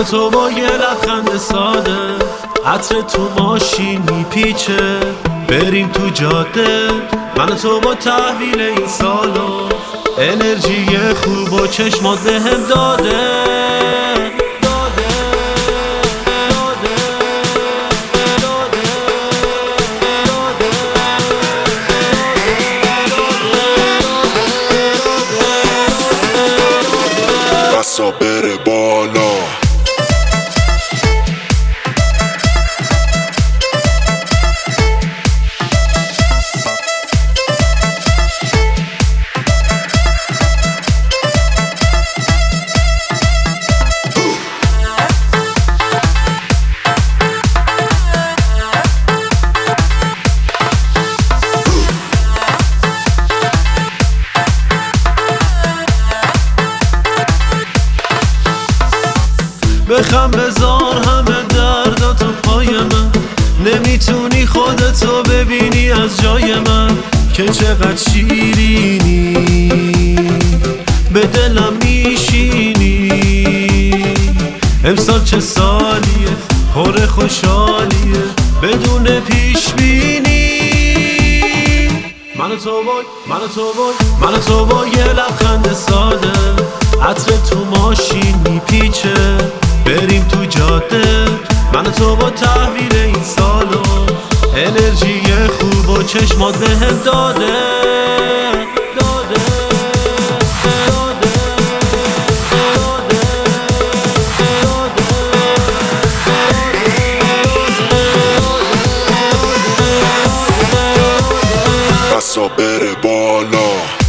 و تو با یه لبخند ساده، عطر تو ماشین میپیچه، بریم تو جاده من و تو با تحویل این سالو، انرژی خوب و چشمات بهم داده. بسا بره بالا بخم بذار همه درداتو پای من، نمیتونی خودتو ببینی از جای من که چقدر شیرینی، به دلم میشینی. امسال چه سالیه پر خوشحالیه بدون پیش بینی، من و تو با یه لبخند ساده، عطر تو ماشین میپیچه، بریم تو جاده من و تو با تحویل این سالو، انرژی خوب و چشمات بهم داده. بسا بره بالا